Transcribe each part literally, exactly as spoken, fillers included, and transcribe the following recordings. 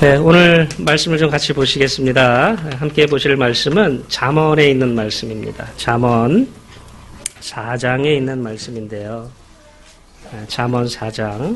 네, 오늘 말씀을 좀 같이 보시겠습니다. 함께 보실 말씀은 잠언에 있는 말씀입니다. 잠언 사 장에 있는 말씀인데요. 잠언 사 장.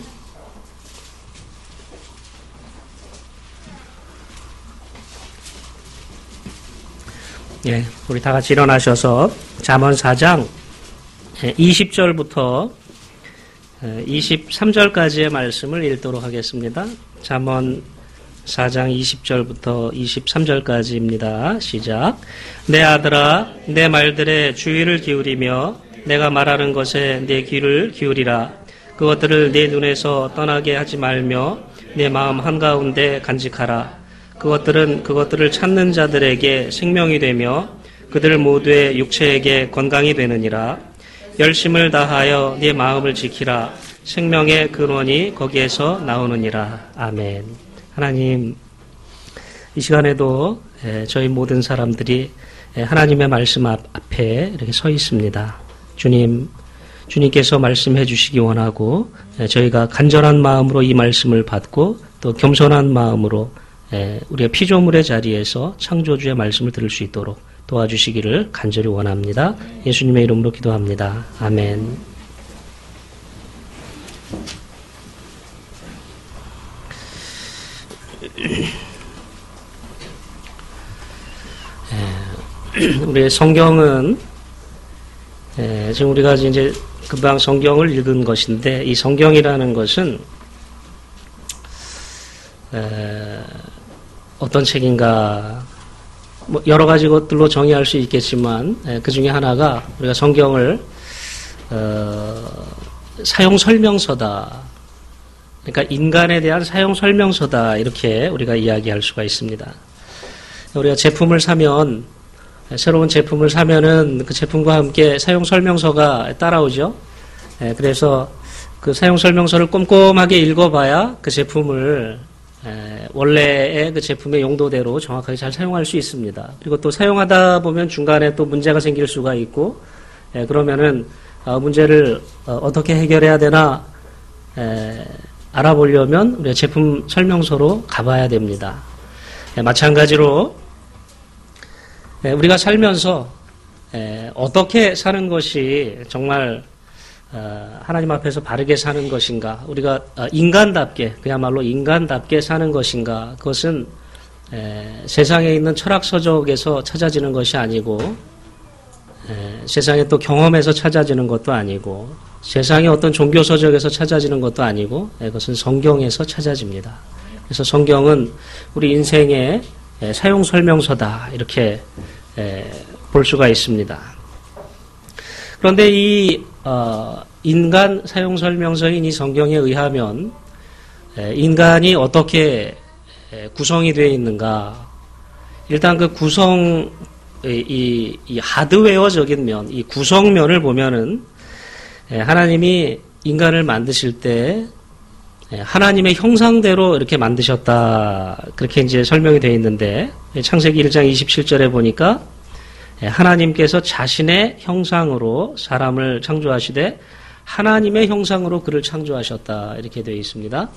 예, 우리 다 같이 일어나셔서 잠언 사 장 이십 절부터 이십삼 절까지의 말씀을 읽도록 하겠습니다. 잠언 사 장 이십 절부터 이십삼 절까지입니다. 시작. 내 아들아, 내 말들에 주의를 기울이며 내가 말하는 것에 내 귀를 기울이라. 그것들을 내 눈에서 떠나게 하지 말며 내 마음 한가운데 간직하라. 그것들은 그것들을 찾는 자들에게 생명이 되며 그들 모두의 육체에게 건강이 되느니라. 열심을 다하여 네 마음을 지키라. 생명의 근원이 거기에서 나오느니라. 아멘. 하나님, 이 시간에도 저희 모든 사람들이 하나님의 말씀 앞에 이렇게 서 있습니다. 주님, 주님께서 말씀해 주시기 원하고 저희가 간절한 마음으로 이 말씀을 받고 또 겸손한 마음으로 우리가 피조물의 자리에서 창조주의 말씀을 들을 수 있도록 도와주시기를 간절히 원합니다. 예수님의 이름으로 기도합니다. 아멘. 우리의 성경은 지금 우리가 이제 금방 성경을 읽은 것인데 이 성경이라는 것은 어떤 책인가 뭐 여러 가지 것들로 정의할 수 있겠지만 그 중에 하나가 우리가 성경을 어, 사용 설명서다. 그러니까 인간에 대한 사용 설명서다. 이렇게 우리가 이야기할 수가 있습니다. 우리가 제품을 사면 새로운 제품을 사면은 그 제품과 함께 사용 설명서가 따라오죠. 그래서 그 사용 설명서를 꼼꼼하게 읽어봐야 그 제품을 원래의 그 제품의 용도대로 정확하게 잘 사용할 수 있습니다. 그리고 또 사용하다 보면 중간에 또 문제가 생길 수가 있고, 그러면은 문제를 어떻게 해결해야 되나 알아보려면 우리가 제품 설명서로 가봐야 됩니다. 마찬가지로 우리가 살면서 어떻게 사는 것이 정말 하나님 앞에서 바르게 사는 것인가, 우리가 인간답게, 그야말로 인간답게 사는 것인가, 그것은 세상에 있는 철학서적에서 찾아지는 것이 아니고 세상의 또 경험에서 찾아지는 것도 아니고 세상의 어떤 종교서적에서 찾아지는 것도 아니고 그것은 성경에서 찾아집니다. 그래서 성경은 우리 인생의 사용설명서다, 이렇게 볼 수가 있습니다. 그런데 이 어, 인간 사용설명서인 이 성경에 의하면 인간이 어떻게 구성이 되어 있는가, 일단 그 구성, 이, 이 하드웨어적인 면, 이 구성면을 보면은 하나님이 인간을 만드실 때 하나님의 형상대로 이렇게 만드셨다, 그렇게 이제 설명이 되어 있는데 창세기 일 장 이십칠 절에 보니까 하나님께서 자신의 형상으로 사람을 창조하시되 하나님의 형상으로 그를 창조하셨다, 이렇게 되어 있습니다.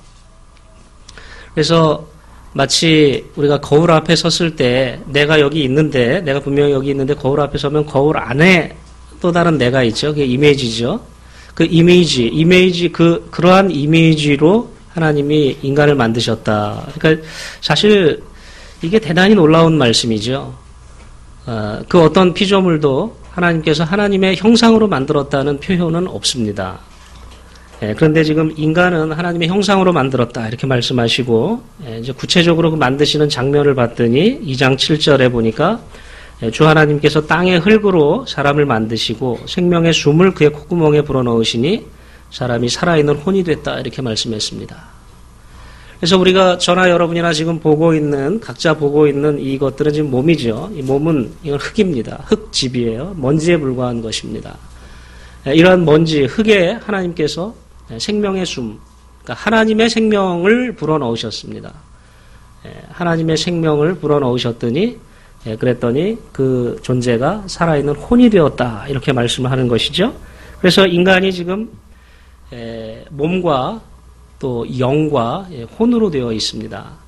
그래서 마치 우리가 거울 앞에 섰을 때 내가 여기 있는데, 내가 분명히 여기 있는데 거울 앞에 서면 거울 안에 또 다른 내가 있죠. 그게 이미지죠. 그 이미지, 이미지, 그, 그러한 이미지로 하나님이 인간을 만드셨다. 그러니까 사실 이게 대단히 놀라운 말씀이죠. 어, 그 어떤 피조물도 하나님께서 하나님의 형상으로 만들었다는 표현은 없습니다. 예, 그런데 지금 인간은 하나님의 형상으로 만들었다, 이렇게 말씀하시고, 예, 이제 구체적으로 그 만드시는 장면을 봤더니 이 장 칠 절에 보니까 예, 주 하나님께서 땅의 흙으로 사람을 만드시고 생명의 숨을 그의 콧구멍에 불어넣으시니 사람이 살아있는 혼이 됐다, 이렇게 말씀했습니다. 그래서 우리가 저나 여러분이나 지금 보고 있는, 각자 보고 있는 이것들은 지금 몸이죠. 이 몸은 이건 흙입니다. 흙집이에요. 먼지에 불과한 것입니다. 이러한 먼지, 흙에 하나님께서 생명의 숨, 그러니까 하나님의 생명을 불어넣으셨습니다. 하나님의 생명을 불어넣으셨더니, 그랬더니 그 존재가 살아있는 혼이 되었다, 이렇게 말씀을 하는 것이죠. 그래서 인간이 지금 몸과 또 영과 혼으로 되어 있습니다.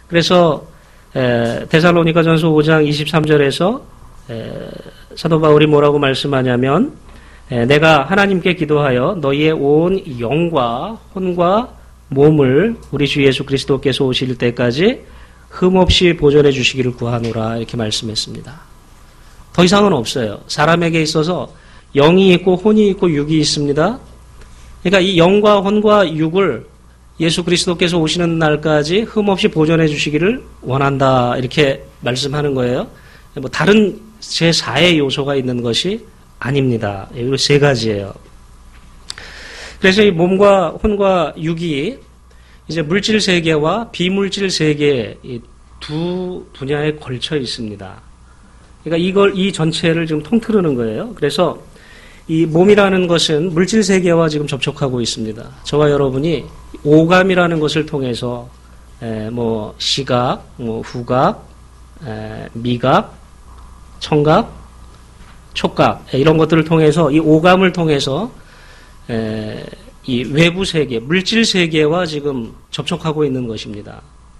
그래서 에, 데살로니가전서 오 장 이십삼 절에서 에, 사도 바울이 뭐라고 말씀하냐면 에, 내가 하나님께 기도하여 너희의 온 영과 혼과 몸을 우리 주 예수 그리스도께서 오실 때까지 흠없이 보존해 주시기를 구하노라 이렇게 말씀했습니다. 더 이상은 없어요. 사람에게 있어서 영이 있고 혼이 있고 육이 있습니다. 그러니까 이 영과 혼과 육을 예수 그리스도께서 오시는 날까지 흠없이 보존해 주시기를 원한다 이렇게 말씀하는 거예요. 뭐 다른 제사의 요소가 있는 것이 아닙니다. 이 세 가지예요. 그래서 이 몸과 혼과 육이 이제 물질 세계와 비물질 세계 이 두 분야에 걸쳐 있습니다. 그러니까 이걸 이 전체를 지금 통틀는 거예요. 그래서 이 몸이라는 것은 물질 세계와 지금 접촉하고 있습니다. 저와 여러분이 오감이라는 것을 통해서 에, 뭐 시각, 뭐 후각, 에, 미각, 청각, 촉각 에, 이런 것들을 통해서 이 오감을 통해서 에, 이 외부 세계, 물질 세계와 지금 접촉하고 있는 것입니다.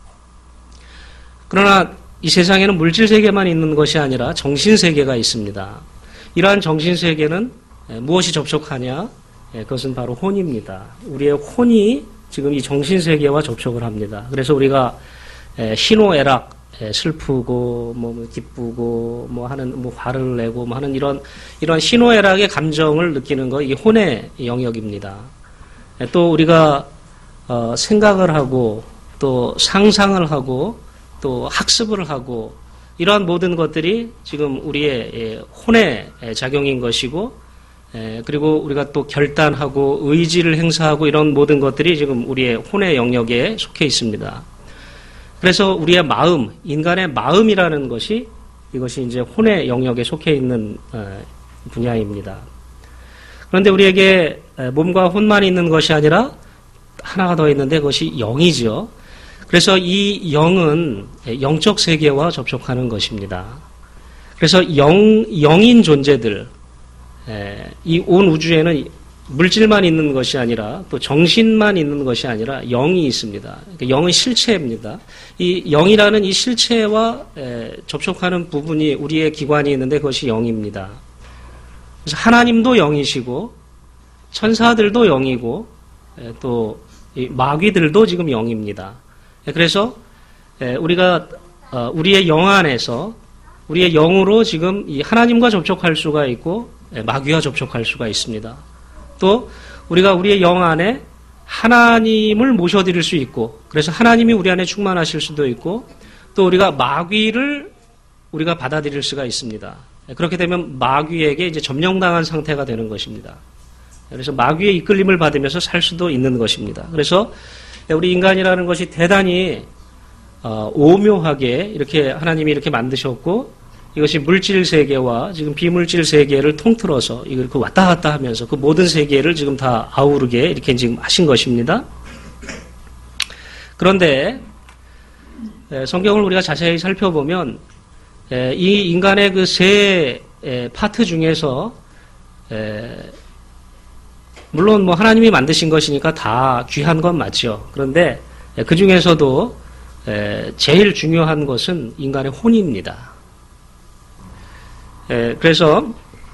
그러나 이 세상에는 물질 세계만 있는 것이 아니라 정신 세계가 있습니다. 이러한 정신 세계는 무엇이 접촉하냐? 그것은 바로 혼입니다. 우리의 혼이 지금 이 정신 세계와 접촉을 합니다. 그래서 우리가 희노애락, 슬프고 뭐 기쁘고 뭐 하는 뭐 화를 내고 뭐 하는 이런 이런 희노애락의 감정을 느끼는 거 이 혼의 영역입니다. 또 우리가 어, 생각을 하고 또 상상을 하고 또 학습을 하고 이러한 모든 것들이 지금 우리의 혼의 작용인 것이고 그리고 우리가 또 결단하고 의지를 행사하고 이런 모든 것들이 지금 우리의 혼의 영역에 속해 있습니다. 그래서 우리의 마음, 인간의 마음이라는 것이 이것이 이제 혼의 영역에 속해 있는 분야입니다. 그런데 우리에게 몸과 혼만 있는 것이 아니라 하나가 더 있는데 그것이 영이죠. 그래서 이 영은 영적 세계와 접촉하는 것입니다. 그래서 영, 영인 존재들, 이 온 우주에는 물질만 있는 것이 아니라 또 정신만 있는 것이 아니라 영이 있습니다. 그러니까 영은 실체입니다. 이 영이라는 이 실체와 접촉하는 부분이 우리의 기관이 있는데 그것이 영입니다. 그래서 하나님도 영이시고 천사들도 영이고 또 마귀들도 지금 영입니다. 그래서 우리가 우리의 영 안에서 우리의 영으로 지금 이 하나님과 접촉할 수가 있고 마귀와 접촉할 수가 있습니다. 또 우리가 우리의 영 안에 하나님을 모셔드릴 수 있고 그래서 하나님이 우리 안에 충만하실 수도 있고 또 우리가 마귀를 우리가 받아들일 수가 있습니다. 그렇게 되면 마귀에게 이제 점령당한 상태가 되는 것입니다. 그래서 마귀의 이끌림을 받으면서 살 수도 있는 것입니다. 그래서 우리 인간이라는 것이 대단히 어, 오묘하게 이렇게 하나님이 이렇게 만드셨고 이것이 물질 세계와 지금 비물질 세계를 통틀어서 이걸 그 왔다 갔다 하면서 그 모든 세계를 지금 다 아우르게 이렇게 지금 하신 것입니다. 그런데 성경을 우리가 자세히 살펴보면 이 인간의 그 세 파트 중에서 물론 뭐 하나님이 만드신 것이니까 다 귀한 건 맞죠. 그런데 그 중에서도 제일 중요한 것은 인간의 혼입니다. 그래서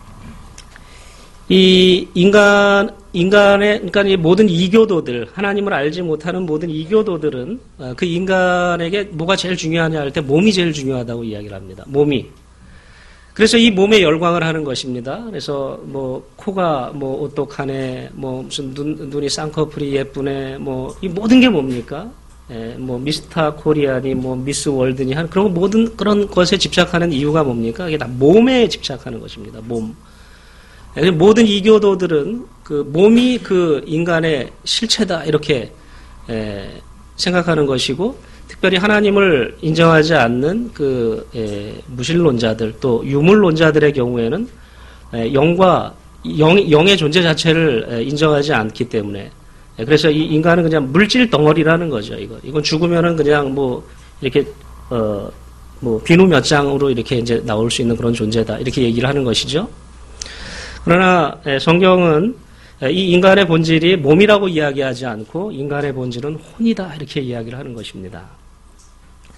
이 인간 인간의 그러니까 이 모든 이교도들 하나님을 알지 못하는 모든 이교도들은 그 인간에게 뭐가 제일 중요하냐 할 때 몸이 제일 중요하다고 이야기를 합니다. 몸이. 그래서 이 몸에 열광을 하는 것입니다. 그래서 뭐 코가 뭐 오똑하네, 뭐 무슨 눈 눈이 쌍꺼풀이 예쁘네, 뭐 이 모든 게 뭡니까? 예, 뭐 미스터 코리아니, 뭐 미스 월드니 하는 그런 모든 그런 것에 집착하는 이유가 뭡니까? 이게 다 몸에 집착하는 것입니다. 몸. 예, 모든 이교도들은 그 몸이 그 인간의 실체다 이렇게 예, 생각하는 것이고. 특별히 하나님을 인정하지 않는 그 예, 무신론자들 또 유물론자들의 경우에는 예, 영과 영, 영의 존재 자체를 예, 인정하지 않기 때문에 예, 그래서 이 인간은 그냥 물질 덩어리라는 거죠. 이거 이건 죽으면은 그냥 뭐 이렇게 어, 뭐 비누 몇 장으로 이렇게 이제 나올 수 있는 그런 존재다 이렇게 얘기를 하는 것이죠. 그러나 예, 성경은 예, 이 인간의 본질이 몸이라고 이야기하지 않고 인간의 본질은 혼이다 이렇게 이야기를 하는 것입니다.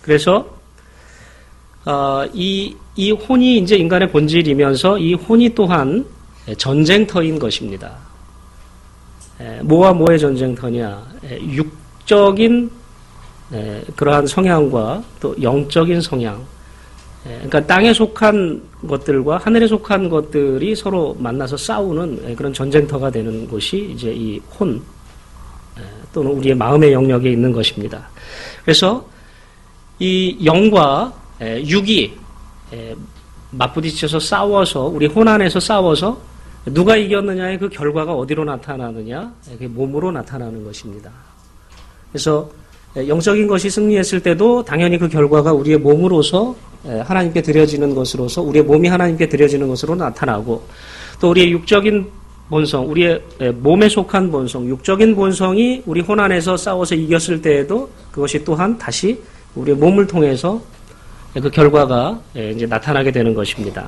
그래서 어, 이, 이 혼이 이제 인간의 본질이면서 이 혼이 또한 전쟁터인 것입니다. 에, 뭐와 뭐의 전쟁터냐? 에, 육적인 에, 그러한 성향과 또 영적인 성향. 에, 그러니까 땅에 속한 것들과 하늘에 속한 것들이 서로 만나서 싸우는 에, 그런 전쟁터가 되는 곳이 이제 이 혼 에, 또는 우리의 마음의 영역에 있는 것입니다. 그래서 이 영과 에, 육이 에, 맞부딪혀서 싸워서 우리 혼 안에서 싸워서 누가 이겼느냐의 그 결과가 어디로 나타나느냐? 그게 몸으로 나타나는 것입니다. 그래서 영적인 것이 승리했을 때도 당연히 그 결과가 우리의 몸으로서 하나님께 드려지는 것으로서 우리의 몸이 하나님께 드려지는 것으로 나타나고 또 우리의 육적인 본성, 우리의 몸에 속한 본성, 육적인 본성이 우리 혼 안에서 싸워서 이겼을 때에도 그것이 또한 다시 우리의 몸을 통해서 그 결과가 이제 나타나게 되는 것입니다.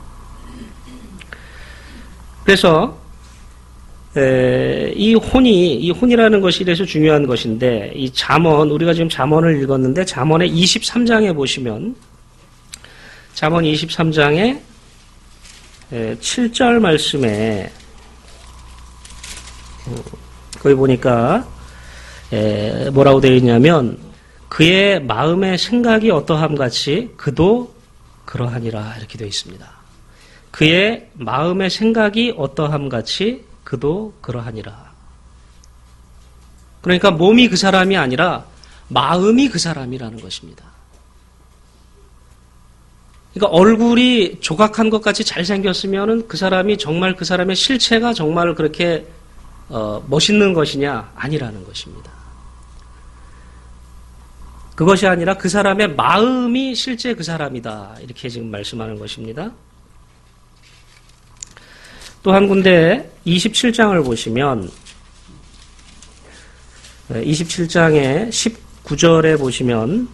그래서 에, 이 혼이 이 혼이라는 것이 이래서 중요한 것인데 이 잠언 우리가 지금 잠언을 읽었는데 잠언의 이십삼 장에 보시면 잠언 이십삼 장에 에, 칠 절 말씀에 거기 보니까 에, 뭐라고 되어 있냐면 그의 마음의 생각이 어떠함 같이 그도 그러하니라 이렇게 되어 있습니다. 그의 마음의 생각이 어떠함 같이 그도 그러하니라. 그러니까 몸이 그 사람이 아니라 마음이 그 사람이라는 것입니다. 그러니까 얼굴이 조각한 것 같이 잘생겼으면 그 사람이 정말 그 사람의 실체가 정말 그렇게 어, 멋있는 것이냐? 아니라는 것입니다. 그것이 아니라 그 사람의 마음이 실제 그 사람이다. 이렇게 지금 말씀하는 것입니다. 또 한 군데 이십칠 장을 보시면 이십칠 장의 십구 절에 보시면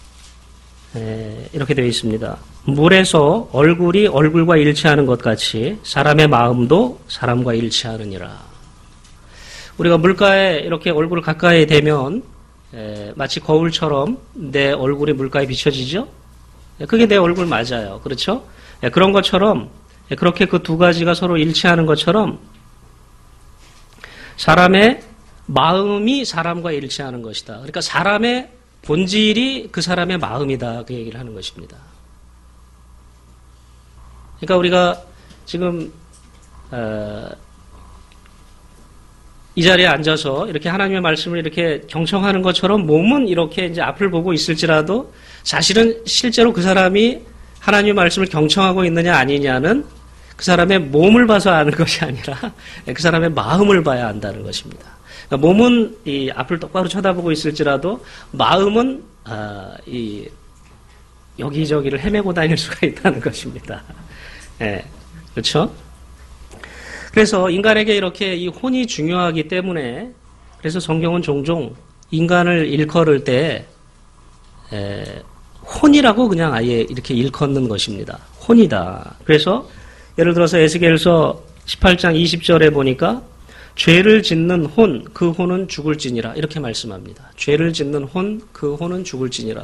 이렇게 되어 있습니다. 물에서 얼굴이 얼굴과 일치하는 것 같이 사람의 마음도 사람과 일치하느니라. 우리가 물가에 이렇게 얼굴을 가까이 대면 마치 거울처럼 내 얼굴이 물가에 비춰지죠? 그게 내 얼굴 맞아요. 그렇죠? 그런 것처럼 그렇게 그 두 가지가 서로 일치하는 것처럼 사람의 마음이 사람과 일치하는 것이다. 그러니까 사람의 본질이 그 사람의 마음이다. 그 얘기를 하는 것입니다. 그러니까 우리가 지금 어, 이 자리에 앉아서 이렇게 하나님의 말씀을 이렇게 경청하는 것처럼 몸은 이렇게 이제 앞을 보고 있을지라도 사실은 실제로 그 사람이 하나님의 말씀을 경청하고 있느냐 아니냐는 그 사람의 몸을 봐서 아는 것이 아니라 그 사람의 마음을 봐야 안다는 것입니다. 그러니까 몸은 이 앞을 똑바로 쳐다보고 있을지라도 마음은 아, 이 여기저기를 헤매고 다닐 수가 있다는 것입니다. 예, 그렇죠? 그래서 인간에게 이렇게 이 혼이 중요하기 때문에 그래서 성경은 종종 인간을 일컬을 때 에, 혼이라고 그냥 아예 이렇게 일컫는 것입니다. 혼이다. 그래서 예를 들어서 에스겔서 십팔 장 이십 절에 보니까 죄를 짓는 혼, 그 혼은 죽을지니라 이렇게 말씀합니다. 죄를 짓는 혼, 그 혼은 죽을지니라.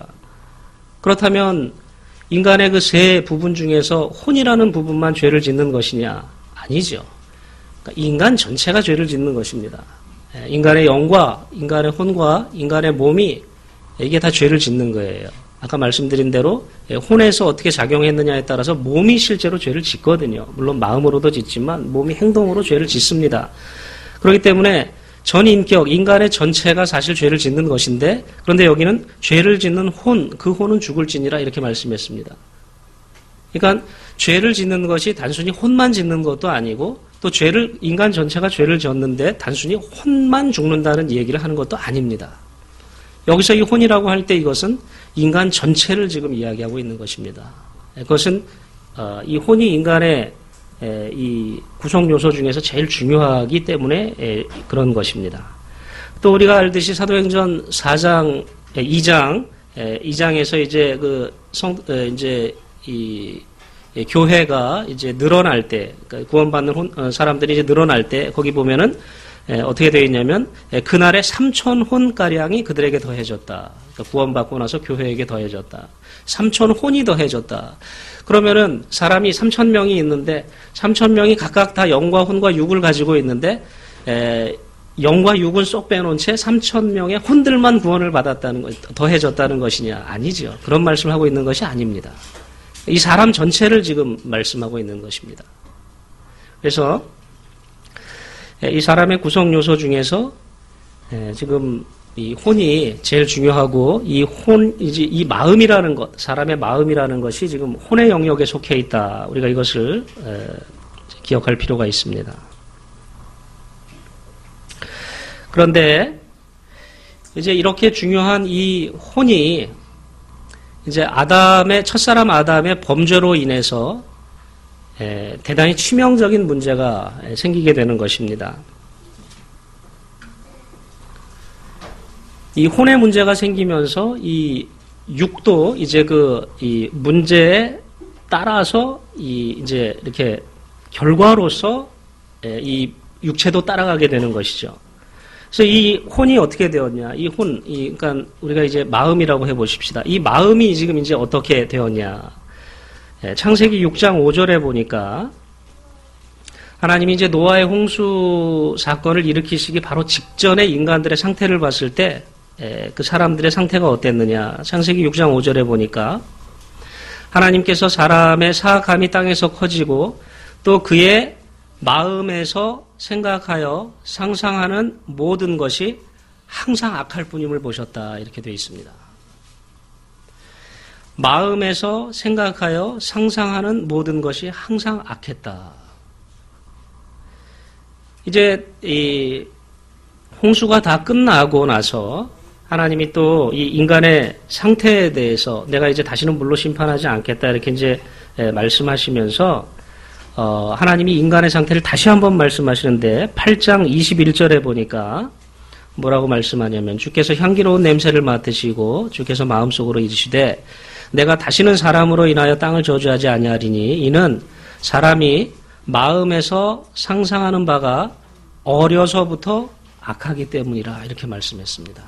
그렇다면 인간의 그 세 부분 중에서 혼이라는 부분만 죄를 짓는 것이냐? 아니죠. 그러니까 인간 전체가 죄를 짓는 것입니다. 인간의 영과 인간의 혼과 인간의 몸이 이게 다 죄를 짓는 거예요. 아까 말씀드린 대로 혼에서 어떻게 작용했느냐에 따라서 몸이 실제로 죄를 짓거든요. 물론 마음으로도 짓지만 몸이 행동으로 죄를 짓습니다. 그렇기 때문에 전 인격, 인간의 전체가 사실 죄를 짓는 것인데 그런데 여기는 죄를 짓는 혼, 그 혼은 죽을지니라 이렇게 말씀했습니다. 그러니까 죄를 짓는 것이 단순히 혼만 짓는 것도 아니고 또 죄를 인간 전체가 죄를 졌는데 단순히 혼만 죽는다는 얘기를 하는 것도 아닙니다. 여기서 이 혼이라고 할 때 이것은 인간 전체를 지금 이야기하고 있는 것입니다. 그것은 이 혼이 인간의 이 구성 요소 중에서 제일 중요하기 때문에 그런 것입니다. 또 우리가 알듯이 사도행전 사 장, 이 장, 이 장에서 이제 그 성, 이제 이 교회가 이제 늘어날 때, 그러니까 구원받는 혼, 사람들이 이제 늘어날 때 거기 보면은 에, 어떻게 되어 있냐면 에, 그날에 삼천 혼가량이 그들에게 더해졌다. 그러니까 구원받고 나서 교회에게 더해졌다. 삼천 혼이 더해졌다. 그러면은 사람이 삼천 명이 있는데 삼천 명이 각각 다 영과 혼과 육을 가지고 있는데 에, 영과 육은 쏙 빼놓은 채 삼천 명의 혼들만 구원을 받았다는 것, 더해졌다는 것이냐? 아니죠. 그런 말씀을 하고 있는 것이 아닙니다. 이 사람 전체를 지금 말씀하고 있는 것입니다. 그래서 이 사람의 구성 요소 중에서 지금 이 혼이 제일 중요하고 이 혼, 이제 이 마음이라는 것, 사람의 마음이라는 것이 지금 혼의 영역에 속해 있다. 우리가 이것을 기억할 필요가 있습니다. 그런데 이제 이렇게 중요한 이 혼이 이제 아담의 첫사람 아담의 범죄로 인해서 대단히 치명적인 문제가 생기게 되는 것입니다. 이 혼의 문제가 생기면서 이 육도 이제 그 이 문제에 따라서 이 이제 이렇게 결과로서 이 육체도 따라가게 되는 것이죠. 그래서 이 혼이 어떻게 되었냐? 이 혼, 이 그러니까 우리가 이제 마음이라고 해보십시다. 이 마음이 지금 이제 어떻게 되었냐? 창세기 육 장 오 절에 보니까 하나님이 이제 노아의 홍수 사건을 일으키시기 바로 직전에 인간들의 상태를 봤을 때 그 사람들의 상태가 어땠느냐? 창세기 육 장 오 절에 보니까 하나님께서 사람의 사악함이 땅에서 커지고 또 그의 마음에서 생각하여 상상하는 모든 것이 항상 악할 뿐임을 보셨다. 이렇게 되어 있습니다. 마음에서 생각하여 상상하는 모든 것이 항상 악했다. 이제 이 홍수가 다 끝나고 나서 하나님이 또 이 인간의 상태에 대해서 내가 이제 다시는 물로 심판하지 않겠다 이렇게 이제 말씀하시면서 어, 하나님이 인간의 상태를 다시 한번 말씀하시는데 팔 장 이십일 절에 보니까 뭐라고 말씀하냐면 주께서 향기로운 냄새를 맡으시고 주께서 마음속으로 이르시되 내가 다시는 사람으로 인하여 땅을 저주하지 아니하리니 이는 사람이 마음에서 상상하는 바가 어려서부터 악하기 때문이라 이렇게 말씀했습니다.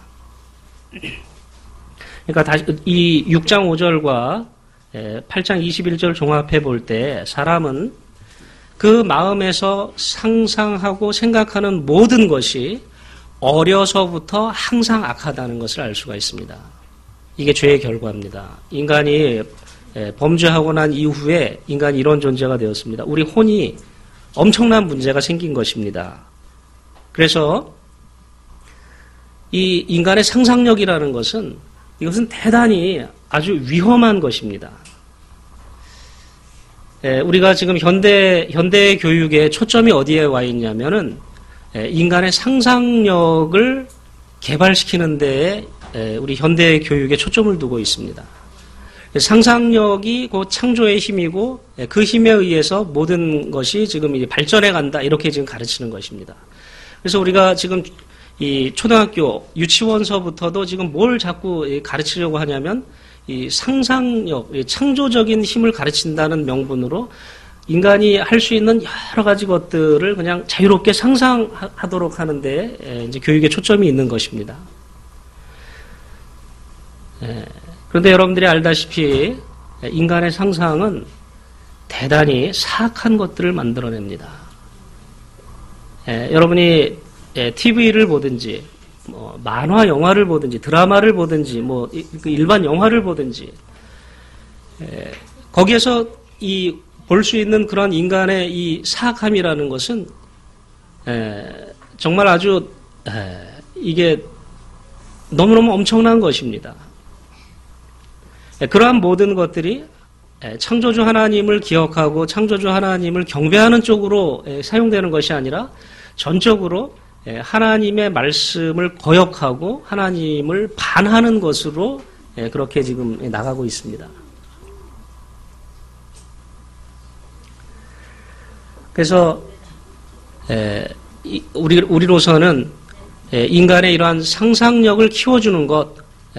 그러니까 다시 이 육 장 오 절과 팔 장 이십일 절 종합해 볼 때 사람은 그 마음에서 상상하고 생각하는 모든 것이 어려서부터 항상 악하다는 것을 알 수가 있습니다. 이게 죄의 결과입니다. 인간이 범죄하고 난 이후에 인간이 이런 존재가 되었습니다. 우리 혼이 엄청난 문제가 생긴 것입니다. 그래서 이 인간의 상상력이라는 것은 이것은 대단히 아주 위험한 것입니다. 예, 우리가 지금 현대, 현대 교육의 초점이 어디에 와 있냐면은, 예, 인간의 상상력을 개발시키는 데에, 예, 우리 현대 교육에 초점을 두고 있습니다. 상상력이 그 창조의 힘이고, 예, 그 힘에 의해서 모든 것이 지금 발전해 간다, 이렇게 지금 가르치는 것입니다. 그래서 우리가 지금 이 초등학교, 유치원서부터도 지금 뭘 자꾸 가르치려고 하냐면, 이 상상력, 이 창조적인 힘을 가르친다는 명분으로 인간이 할 수 있는 여러 가지 것들을 그냥 자유롭게 상상하도록 하는데 이제 교육에 초점이 있는 것입니다. 그런데 여러분들이 알다시피 인간의 상상은 대단히 사악한 것들을 만들어냅니다. 여러분이 티비를 보든지 뭐 만화 영화를 보든지 드라마를 보든지 뭐 일반 영화를 보든지 에, 거기에서 이 볼 수 있는 그런 인간의 이 사악함이라는 것은 에, 정말 아주 에, 이게 너무너무 엄청난 것입니다. 에, 그러한 모든 것들이 에, 창조주 하나님을 기억하고 창조주 하나님을 경배하는 쪽으로 에, 사용되는 것이 아니라 전적으로 하나님의 말씀을 거역하고 하나님을 반하는 것으로 그렇게 지금 나가고 있습니다. 그래서 우리 우리로서는 인간의 이러한 상상력을 키워주는 것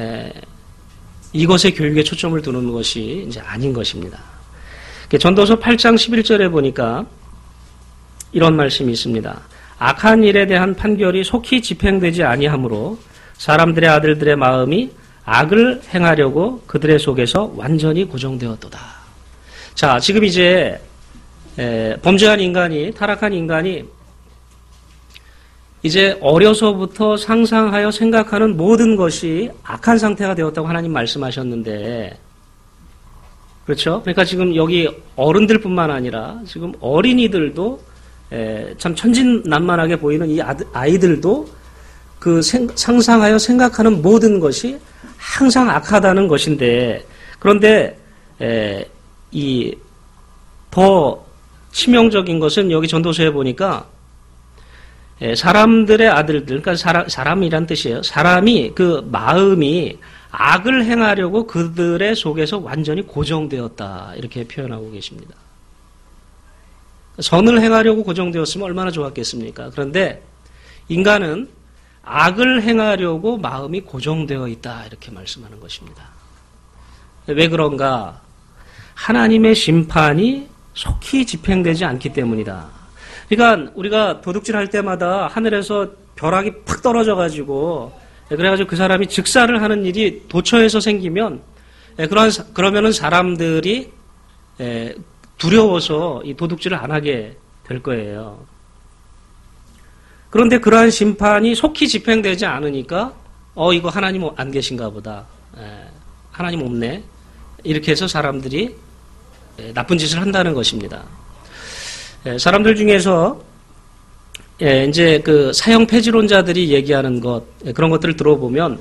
이것의 교육에 초점을 두는 것이 이제 아닌 것입니다. 전도서 팔 장 십일 절에 보니까 이런 말씀이 있습니다. 악한 일에 대한 판결이 속히 집행되지 아니하므로 사람들의 아들들의 마음이 악을 행하려고 그들의 속에서 완전히 고정되었도다. 자, 지금 이제 에, 범죄한 인간이, 타락한 인간이 이제 어려서부터 상상하여 생각하는 모든 것이 악한 상태가 되었다고 하나님 말씀하셨는데, 그렇죠? 그러니까 지금 여기 어른들뿐만 아니라 지금 어린이들도 에, 참 천진난만하게 보이는 이 아이들도 그 생, 상상하여 생각하는 모든 것이 항상 악하다는 것인데, 그런데 에, 이 더 치명적인 것은 여기 전도서에 보니까 에, 사람들의 아들들, 그러니까 사람, 사람이란 뜻이에요. 사람이 그 마음이 악을 행하려고 그들의 속에서 완전히 고정되었다, 이렇게 표현하고 계십니다. 선을 행하려고 고정되었으면 얼마나 좋았겠습니까? 그런데 인간은 악을 행하려고 마음이 고정되어 있다, 이렇게 말씀하는 것입니다. 왜 그런가? 하나님의 심판이 속히 집행되지 않기 때문이다. 그러니까 우리가 도둑질할 때마다 하늘에서 벼락이 팍 떨어져가지고, 그래가지고 그 사람이 즉사를 하는 일이 도처에서 생기면, 그런 그러면은 사람들이 두려워서 이 도둑질을 안 하게 될 거예요. 그런데 그러한 심판이 속히 집행되지 않으니까, 어, 이거 하나님 안 계신가 보다. 에, 하나님 없네. 이렇게 해서 사람들이 에, 나쁜 짓을 한다는 것입니다. 에, 사람들 중에서 에, 이제 그 사형 폐지론자들이 얘기하는 것, 에, 그런 것들을 들어보면,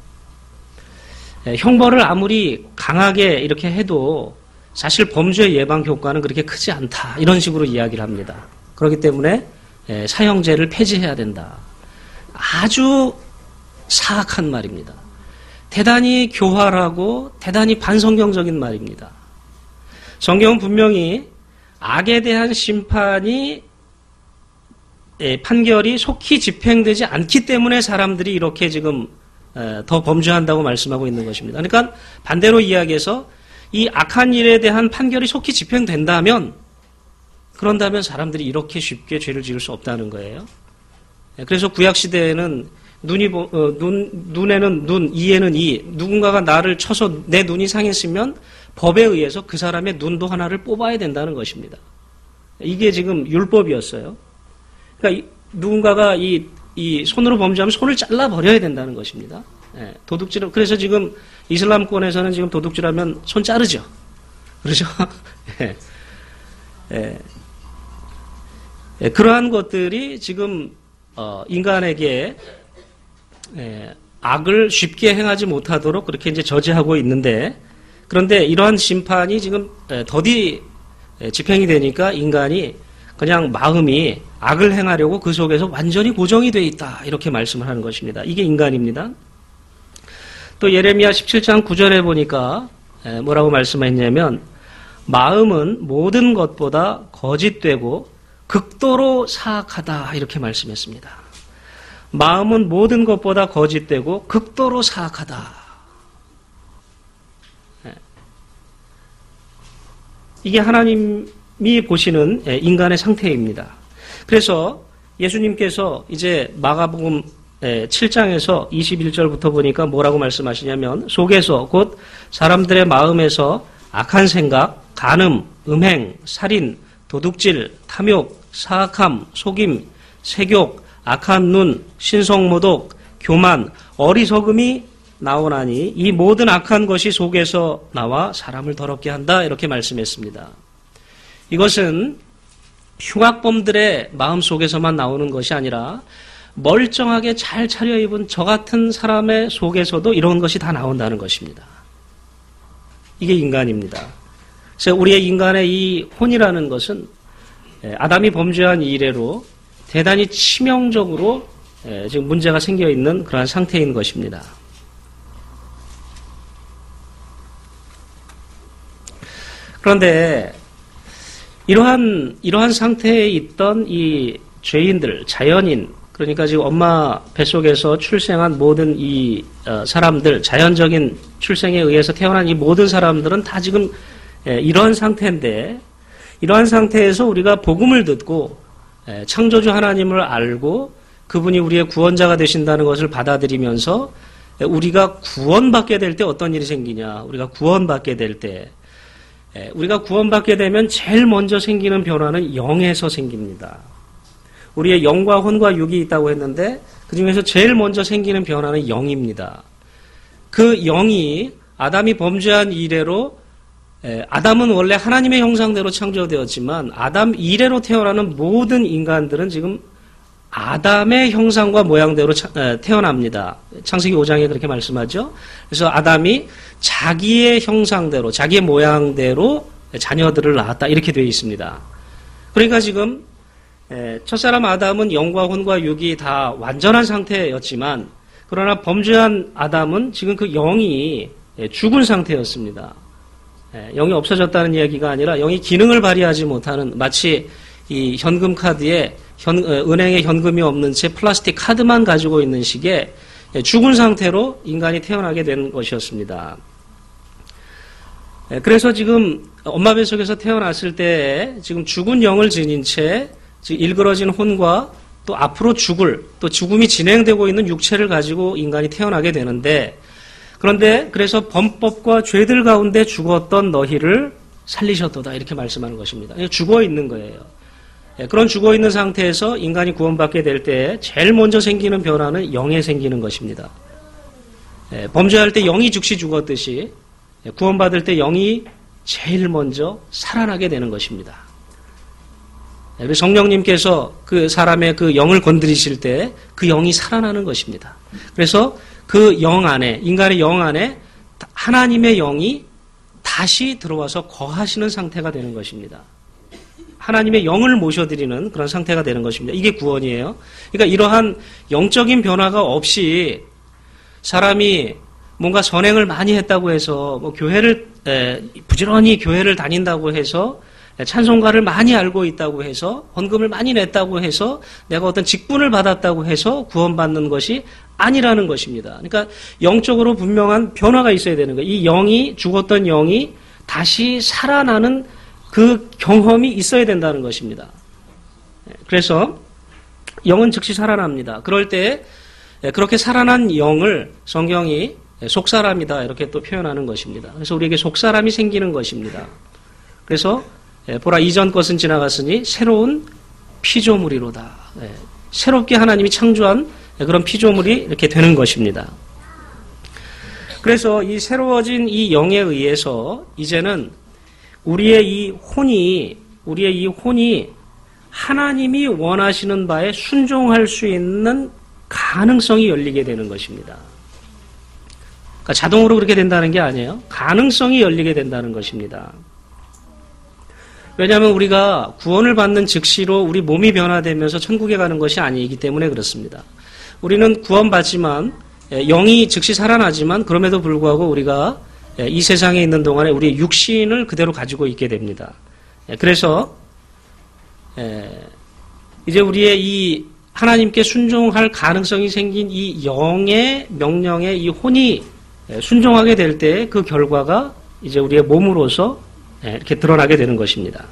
에, 형벌을 아무리 강하게 이렇게 해도 사실 범죄 예방 효과는 그렇게 크지 않다, 이런 식으로 이야기를 합니다. 그렇기 때문에 사형제를 폐지해야 된다. 아주 사악한 말입니다. 대단히 교활하고 대단히 반성경적인 말입니다. 성경은 분명히 악에 대한 심판이, 판결이 속히 집행되지 않기 때문에 사람들이 이렇게 지금 더 범죄한다고 말씀하고 있는 것입니다. 그러니까 반대로 이야기해서 이 악한 일에 대한 판결이 속히 집행된다면, 그런다면 사람들이 이렇게 쉽게 죄를 지을 수 없다는 거예요. 그래서 구약시대에는 눈이, 어, 눈, 눈에는 눈, 이에는 이, 누군가가 나를 쳐서 내 눈이 상했으면 법에 의해서 그 사람의 눈도 하나를 뽑아야 된다는 것입니다. 이게 지금 율법이었어요. 그러니까 이, 누군가가 이, 이 손으로 범죄하면 손을 잘라버려야 된다는 것입니다. 예, 도둑질, 그래서 지금 이슬람권에서는 지금 도둑질하면 손 자르죠. 그렇죠? 예, 예. 예, 그러한 것들이 지금 어, 인간에게 예, 악을 쉽게 행하지 못하도록 그렇게 이제 저지하고 있는데, 그런데 이러한 심판이 지금 예, 더디 예, 집행이 되니까 인간이 그냥 마음이 악을 행하려고 그 속에서 완전히 고정이 되어 있다, 이렇게 말씀을 하는 것입니다. 이게 인간입니다. 또 예레미야 십칠 장 구 절에 보니까 예, 뭐라고 말씀했냐면, 마음은 모든 것보다 거짓되고 극도로 사악하다, 이렇게 말씀했습니다. 마음은 모든 것보다 거짓되고 극도로 사악하다. 이게 하나님이 보시는 인간의 상태입니다. 그래서 예수님께서 이제 마가복음 칠 장에서 이십일 절부터 보니까 뭐라고 말씀하시냐면, 속에서 곧 사람들의 마음에서 악한 생각, 간음, 음행, 살인, 도둑질, 탐욕, 사악함, 속임, 세욕, 악한 눈, 신성모독, 교만, 어리석음이 나오나니 이 모든 악한 것이 속에서 나와 사람을 더럽게 한다, 이렇게 말씀했습니다. 이것은 흉악범들의 마음속에서만 나오는 것이 아니라 멀쩡하게 잘 차려입은 저 같은 사람의 속에서도 이런 것이 다 나온다는 것입니다. 이게 인간입니다. 그래서 우리의 인간의 이 혼이라는 것은 아담이 범죄한 이래로 대단히 치명적으로 지금 문제가 생겨 있는 그러한 상태인 것입니다. 그런데 이러한 이러한 상태에 있던 이 죄인들, 자연인, 그러니까 지금 엄마 뱃속에서 출생한 모든 이 사람들, 자연적인 출생에 의해서 태어난 이 모든 사람들은 다 지금 이러한 상태인데, 이러한 상태에서 우리가 복음을 듣고 창조주 하나님을 알고 그분이 우리의 구원자가 되신다는 것을 받아들이면서 우리가 구원받게 될 때 어떤 일이 생기냐. 우리가 구원받게 될 때 우리가 구원받게 되면 제일 먼저 생기는 변화는 영에서 생깁니다. 우리의 영과 혼과 육이 있다고 했는데 그중에서 제일 먼저 생기는 변화는 영입니다. 그 영이 아담이 범죄한 이래로 아담은 원래 하나님의 형상대로 창조되었지만 아담 이래로 태어나는 모든 인간들은 지금 아담의 형상과 모양대로 태어납니다. 창세기 오 장에 그렇게 말씀하죠. 그래서 아담이 자기의 형상대로 자기의 모양대로 자녀들을 낳았다 이렇게 되어 있습니다. 그러니까 지금 첫사람 아담은 영과 혼과 육이 다 완전한 상태였지만 그러나 범죄한 아담은 지금 그 영이 죽은 상태였습니다. 영이 없어졌다는 이야기가 아니라 영이 기능을 발휘하지 못하는 마치 이 현금 카드에 현, 은행에 현금이 없는 채 플라스틱 카드만 가지고 있는 식의 죽은 상태로 인간이 태어나게 된 것이었습니다. 그래서 지금 엄마 뱃속에서 태어났을 때 지금 죽은 영을 지닌 채 일그러진 혼과 또 앞으로 죽을 또 죽음이 진행되고 있는 육체를 가지고 인간이 태어나게 되는데 그런데 그래서 범법과 죄들 가운데 죽었던 너희를 살리셨도다 이렇게 말씀하는 것입니다. 죽어 있는 거예요. 그런 죽어 있는 상태에서 인간이 구원받게 될 때 제일 먼저 생기는 변화는 영에 생기는 것입니다. 범죄할 때 영이 즉시 죽었듯이 구원받을 때 영이 제일 먼저 살아나게 되는 것입니다. 그래서 성령님께서 그 사람의 그 영을 건드리실 때 그 영이 살아나는 것입니다. 그래서 그 영 안에, 인간의 영 안에 하나님의 영이 다시 들어와서 거하시는 상태가 되는 것입니다. 하나님의 영을 모셔드리는 그런 상태가 되는 것입니다. 이게 구원이에요. 그러니까 이러한 영적인 변화가 없이 사람이 뭔가 선행을 많이 했다고 해서 뭐 교회를 에, 부지런히 교회를 다닌다고 해서 찬송가를 많이 알고 있다고 해서 헌금을 많이 냈다고 해서 내가 어떤 직분을 받았다고 해서 구원받는 것이 아니라는 것입니다. 그러니까 영적으로 분명한 변화가 있어야 되는 거예요. 이 영이 죽었던 영이 다시 살아나는 그 경험이 있어야 된다는 것입니다. 그래서 영은 즉시 살아납니다. 그럴 때 그렇게 살아난 영을 성경이 속사람이다 이렇게 또 표현하는 것입니다. 그래서 우리에게 속사람이 생기는 것입니다. 그래서 보라 이전 것은 지나갔으니 새로운 피조물이로다. 새롭게 하나님이 창조한 그런 피조물이 이렇게 되는 것입니다. 그래서 이 새로워진 이 영에 의해서 이제는 우리의 이 혼이 우리의 이 혼이 하나님이 원하시는 바에 순종할 수 있는 가능성이 열리게 되는 것입니다. 그러니까 자동으로 그렇게 된다는 게 아니에요. 가능성이 열리게 된다는 것입니다. 왜냐하면 우리가 구원을 받는 즉시로 우리 몸이 변화되면서 천국에 가는 것이 아니기 때문에 그렇습니다. 우리는 구원받지만 영이 즉시 살아나지만 그럼에도 불구하고 우리가 이 세상에 있는 동안에 우리의 육신을 그대로 가지고 있게 됩니다. 그래서 이제 우리의 이 하나님께 순종할 가능성이 생긴 이 영의 명령에 이 혼이 순종하게 될 때 그 결과가 이제 우리의 몸으로서 이렇게 드러나게 되는 것입니다.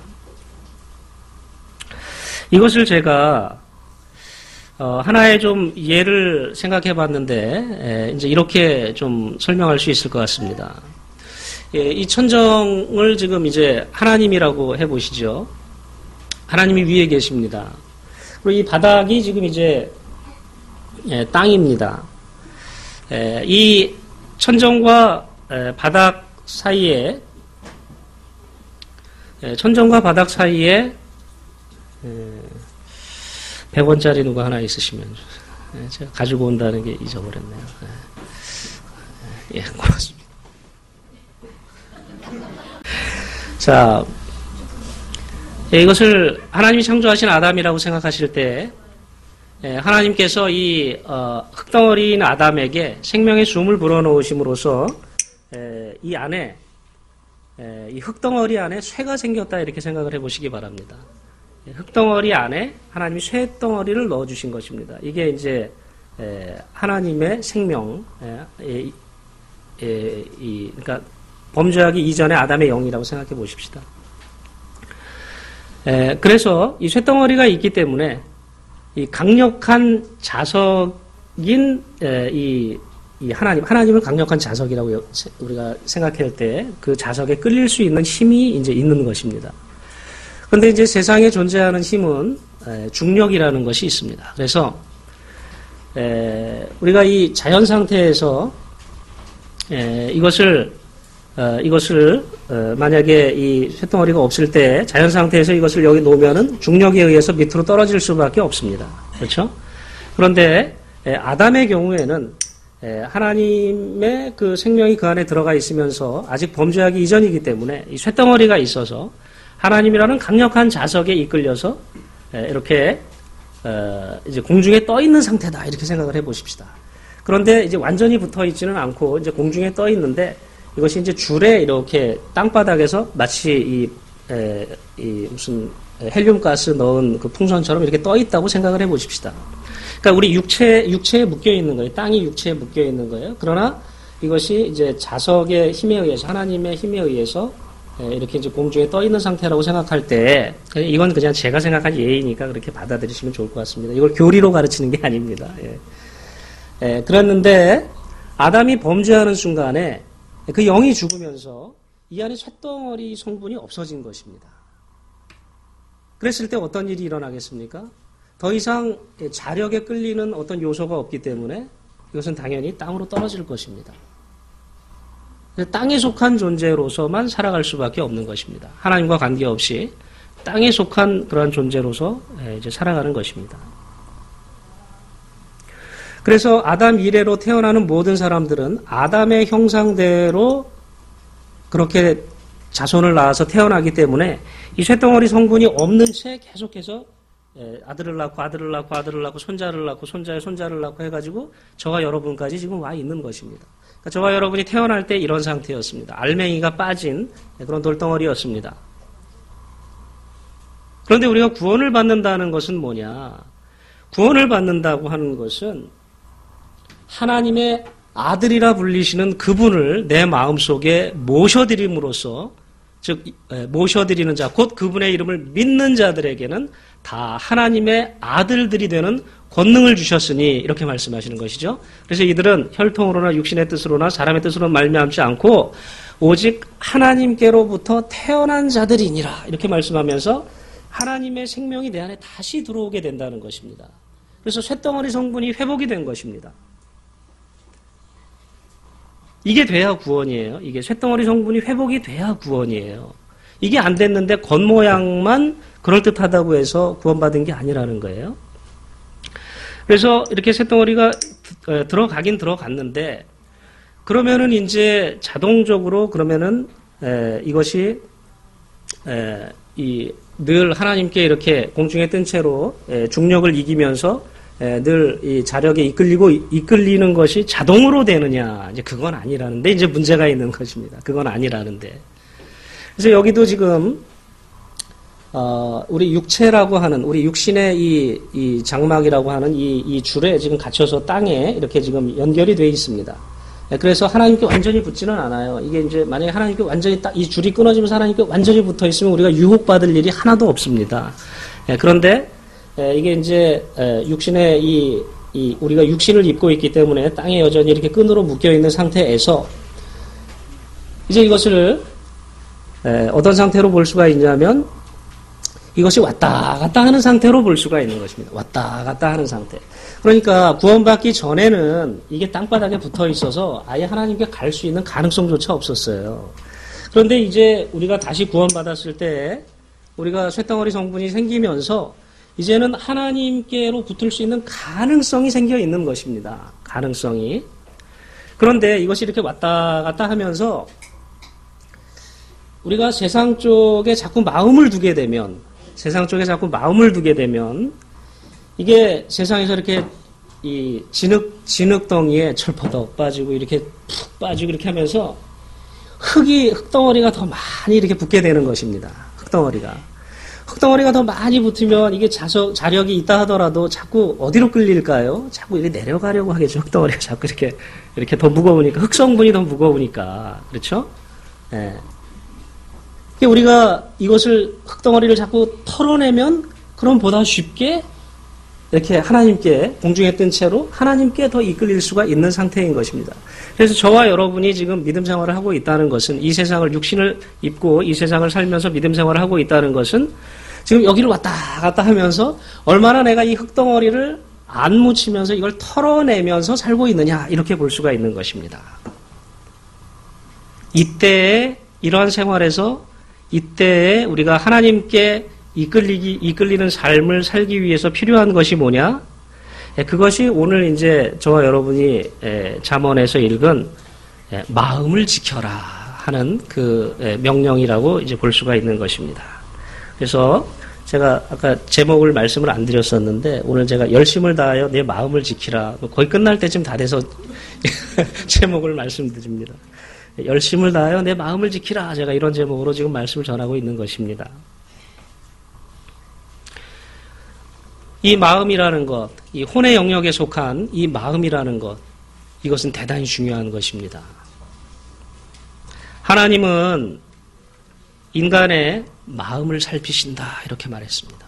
이것을 제가 어, 하나의 좀 예를 생각해 봤는데 이제 이렇게 좀 설명할 수 있을 것 같습니다. 예, 이 천정을 지금 이제 하나님이라고 해 보시죠. 하나님이 위에 계십니다. 그리고 이 바닥이 지금 이제 예, 땅입니다. 예, 이 천정과 예, 바닥 사이에 예, 천정과 바닥 사이에 예, 백 원짜리 누가 하나 있으시면 예, 제가 가지고 온다는 게 잊어버렸네요. 예, 예 고맙습니다. 자, 예, 이것을 하나님이 창조하신 아담이라고 생각하실 때 예, 하나님께서 이 어, 흙덩어리인 아담에게 생명의 숨을 불어넣으심으로써 예, 이 안에 예, 이 흙덩어리 안에 쇠가 생겼다 이렇게 생각을 해보시기 바랍니다. 예, 흙덩어리 안에 하나님이 쇠덩어리를 넣어주신 것입니다. 이게 이제 예, 하나님의 생명, 예, 예, 예, 이, 그러니까 범죄하기 이전에 아담의 영이라고 생각해 보십시다. 에, 그래서 이 쇳덩어리가 있기 때문에 이 강력한 자석인 에, 이, 이 하나님, 하나님을 강력한 자석이라고 우리가 생각할 때 그 자석에 끌릴 수 있는 힘이 이제 있는 것입니다. 그런데 이제 세상에 존재하는 힘은 에, 중력이라는 것이 있습니다. 그래서 에, 우리가 이 자연 상태에서 에, 이것을 어, 이것을 어, 만약에 이 쇳덩어리가 없을 때 자연 상태에서 이것을 여기 놓으면은 중력에 의해서 밑으로 떨어질 수밖에 없습니다. 그렇죠? 그런데 에, 아담의 경우에는 에, 하나님의 그 생명이 그 안에 들어가 있으면서 아직 범죄하기 이전이기 때문에 이 쇳덩어리가 있어서 하나님이라는 강력한 자석에 이끌려서 에, 이렇게 어, 이제 공중에 떠 있는 상태다 이렇게 생각을 해보십시다. 그런데 이제 완전히 붙어 있지는 않고 이제 공중에 떠 있는데 이것이 이제 줄에 이렇게 땅바닥에서 마치 이, 에, 이 무슨 헬륨 가스 넣은 그 풍선처럼 이렇게 떠 있다고 생각을 해 보십시다. 그러니까 우리 육체, 육체에 묶여 있는 거예요. 땅이 육체에 묶여 있는 거예요. 그러나 이것이 이제 자석의 힘에 의해서, 하나님의 힘에 의해서 에, 이렇게 이제 공중에 떠 있는 상태라고 생각할 때, 이건 그냥 제가 생각한 예의니까 그렇게 받아들이시면 좋을 것 같습니다. 이걸 교리로 가르치는 게 아닙니다. 예. 에, 그랬는데, 아담이 범죄하는 순간에 그 영이 죽으면서 이 안에 쇳덩어리 성분이 없어진 것입니다. 그랬을 때 어떤 일이 일어나겠습니까? 더 이상 자력에 끌리는 어떤 요소가 없기 때문에 이것은 당연히 땅으로 떨어질 것입니다. 땅에 속한 존재로서만 살아갈 수밖에 없는 것입니다. 하나님과 관계없이 땅에 속한 그러한 존재로서 이제 살아가는 것입니다. 그래서 아담 이래로 태어나는 모든 사람들은 아담의 형상대로 그렇게 자손을 낳아서 태어나기 때문에 이 쇳덩어리 성분이 없는 채 계속해서 아들을 낳고 아들을 낳고 아들을 낳고 손자를 낳고 손자의 손자를 낳고 해가지고 저와 여러분까지 지금 와 있는 것입니다. 그러니까 저와 여러분이 태어날 때 이런 상태였습니다. 알맹이가 빠진 그런 돌덩어리였습니다. 그런데 우리가 구원을 받는다는 것은 뭐냐? 구원을 받는다고 하는 것은 하나님의 아들이라 불리시는 그분을 내 마음속에 모셔드림으로써, 즉 모셔드리는 자, 곧 그분의 이름을 믿는 자들에게는 다 하나님의 아들들이 되는 권능을 주셨으니 이렇게 말씀하시는 것이죠. 그래서 이들은 혈통으로나 육신의 뜻으로나 사람의 뜻으로 말미암지 않고 오직 하나님께로부터 태어난 자들이니라 이렇게 말씀하면서 하나님의 생명이 내 안에 다시 들어오게 된다는 것입니다. 그래서 쇳덩어리 성분이 회복이 된 것입니다. 이게 돼야 구원이에요. 이게 쇳덩어리 성분이 회복이 돼야 구원이에요. 이게 안 됐는데 겉모양만 그럴듯하다고 해서 구원받은 게 아니라는 거예요. 그래서 이렇게 쇳덩어리가 들어가긴 들어갔는데 그러면은 이제 자동적으로 그러면은 에, 이것이 에, 이 늘 하나님께 이렇게 공중에 뜬 채로 에, 중력을 이기면서 늘 이 자력에 이끌리고 이끌리는 것이 자동으로 되느냐, 이제 그건 아니라는데 이제 문제가 있는 것입니다. 그건 아니라는데. 그래서 여기도 지금 어, 우리 육체라고 하는 우리 육신의 이, 이 장막이라고 하는 이, 이 줄에 지금 갇혀서 땅에 이렇게 지금 연결이 되어 있습니다. 그래서 하나님께 완전히 붙지는 않아요. 이게 이제 만약에 하나님께 완전히 딱 이 줄이 끊어지면서 하나님께 완전히 붙어 있으면 우리가 유혹받을 일이 하나도 없습니다. 그런데 이게 이제 육신의 이, 이 우리가 육신을 입고 있기 때문에 땅에 여전히 이렇게 끈으로 묶여 있는 상태에서 이제 이것을 어떤 상태로 볼 수가 있냐면 이것이 왔다 갔다 하는 상태로 볼 수가 있는 것입니다. 왔다 갔다 하는 상태. 그러니까 구원받기 전에는 이게 땅바닥에 붙어 있어서 아예 하나님께 갈 수 있는 가능성조차 없었어요. 그런데 이제 우리가 다시 구원받았을 때 우리가 쇳덩어리 성분이 생기면서 이제는 하나님께로 붙을 수 있는 가능성이 생겨 있는 것입니다. 가능성이. 그런데 이것이 이렇게 왔다 갔다 하면서 우리가 세상 쪽에 자꾸 마음을 두게 되면 세상 쪽에 자꾸 마음을 두게 되면 이게 세상에서 이렇게 이 진흙, 진흙덩이에 철퍼덕 빠지고 이렇게 푹 빠지고 이렇게 하면서 흙이, 흙덩어리가 더 많이 이렇게 붙게 되는 것입니다. 흙덩어리가. 흙덩어리가 더 많이 붙으면 이게 자석, 자력이 있다 하더라도 자꾸 어디로 끌릴까요? 자꾸 이렇게 내려가려고 하겠죠. 흙덩어리가 자꾸 이렇게, 이렇게 더 무거우니까. 흙성분이 더 무거우니까. 그렇죠? 예. 우리가 이것을 흙덩어리를 자꾸 털어내면 그럼 보다 쉽게 이렇게 하나님께 공중에 뜬 채로 하나님께 더 이끌릴 수가 있는 상태인 것입니다. 그래서 저와 여러분이 지금 믿음 생활을 하고 있다는 것은 이 세상을 육신을 입고 이 세상을 살면서 믿음 생활을 하고 있다는 것은 지금 여기를 왔다 갔다 하면서 얼마나 내가 이 흙덩어리를 안 묻히면서 이걸 털어내면서 살고 있느냐 이렇게 볼 수가 있는 것입니다. 이때에 이러한 생활에서 이때에 우리가 하나님께 이끌리기, 이끌리는 삶을 살기 위해서 필요한 것이 뭐냐? 그것이 오늘 이제 저와 여러분이 잠언에서 읽은 마음을 지켜라 하는 그 명령이라고 이제 볼 수가 있는 것입니다. 그래서 제가 아까 제목을 말씀을 안 드렸었는데 오늘 제가 열심을 다하여 내 마음을 지키라. 거의 끝날 때쯤 다 돼서 제목을 말씀드립니다. 열심을 다하여 내 마음을 지키라. 제가 이런 제목으로 지금 말씀을 전하고 있는 것입니다. 이 마음이라는 것, 이 혼의 영역에 속한 이 마음이라는 것, 이것은 대단히 중요한 것입니다. 하나님은 인간의 마음을 살피신다 이렇게 말했습니다.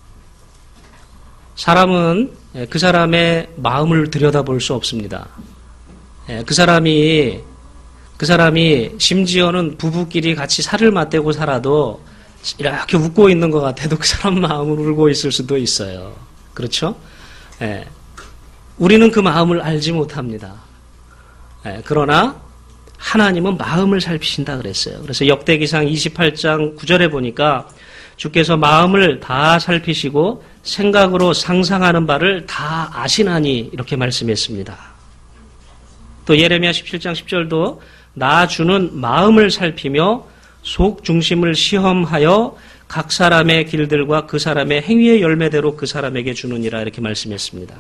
사람은 그 사람의 마음을 들여다볼 수 없습니다. 그 사람이 그 사람이 심지어는 부부끼리 같이 살을 맞대고 살아도 이렇게 웃고 있는 것 같아도 그 사람 마음은 울고 있을 수도 있어요. 그렇죠? 예. 우리는 그 마음을 알지 못합니다. 예. 그러나 하나님은 마음을 살피신다 그랬어요. 그래서 역대기상 이십팔 장 구 절에 보니까 주께서 마음을 다 살피시고 생각으로 상상하는 바를 다 아시나니 이렇게 말씀했습니다. 또 예레미야 십칠 장 십 절도 나 주는 마음을 살피며 속 중심을 시험하여 각 사람의 길들과 그 사람의 행위의 열매대로 그 사람에게 주느니라 이렇게 말씀했습니다.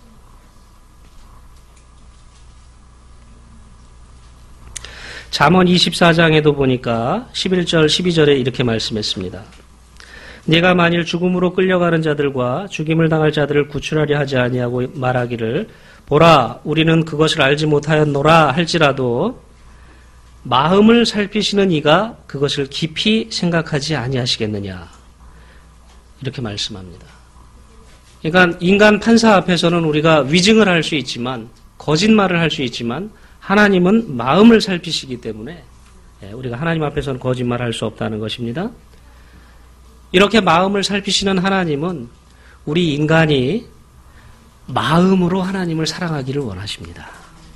잠언 이십사 장에도 보니까 십일 절 십이 절에 이렇게 말씀했습니다. 네가 만일 죽음으로 끌려가는 자들과 죽임을 당할 자들을 구출하려 하지 아니하고 말하기를 보라 우리는 그것을 알지 못하였노라 할지라도 마음을 살피시는 이가 그것을 깊이 생각하지 아니하시겠느냐 이렇게 말씀합니다. 그러니까 인간 판사 앞에서는 우리가 위증을 할 수 있지만 거짓말을 할 수 있지만 하나님은 마음을 살피시기 때문에 우리가 하나님 앞에서는 거짓말할 수 없다는 것입니다. 이렇게 마음을 살피시는 하나님은 우리 인간이 마음으로 하나님을 사랑하기를 원하십니다.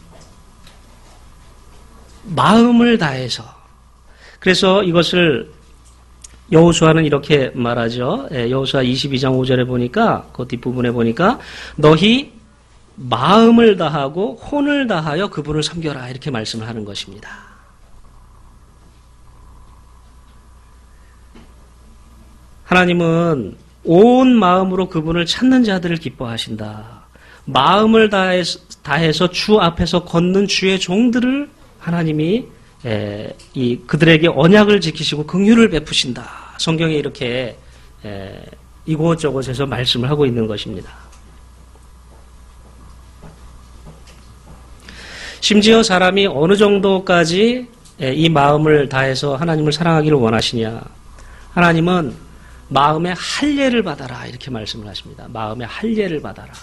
마음을 다해서. 그래서 이것을 여호수아는 이렇게 말하죠. 여호수아 이십이 장 오 절에 보니까 그 뒷부분에 보니까 너희 마음을 다하고 혼을 다하여 그분을 섬겨라 이렇게 말씀을 하는 것입니다. 하나님은 온 마음으로 그분을 찾는 자들을 기뻐하신다. 마음을 다해서, 다해서 주 앞에서 걷는 주의 종들을 하나님이 에, 이 그들에게 언약을 지키시고 긍휼을 베푸신다. 성경에 이렇게 에, 이곳저곳에서 말씀을 하고 있는 것입니다. 심지어 사람이 어느 정도까지 이 마음을 다해서 하나님을 사랑하기를 원하시냐. 하나님은 마음의 할례를 받아라 이렇게 말씀을 하십니다. 마음의 할례를 받아라.